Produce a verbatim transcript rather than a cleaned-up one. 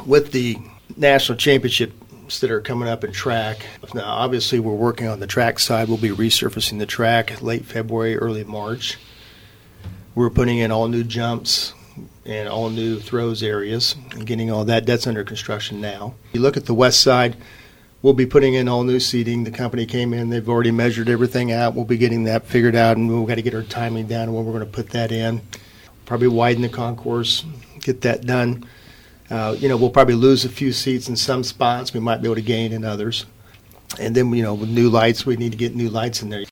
with the national championships that are coming up in track, now obviously we're working on the track side. We'll be resurfacing the track late February, early March. We're putting in all new jumps and all new throws areas and getting all that. That's under construction now. You look at the west side, we'll be putting in all new seating. The company came in. They've already measured everything out. We'll be getting that figured out, and we've got to get our timing down and when we're going to put that in. Probably widen the concourse, get that done. Uh, you know, we'll probably lose a few seats in some spots. We might be able to gain in others. And then, you know, with new lights, we need to get new lights in there.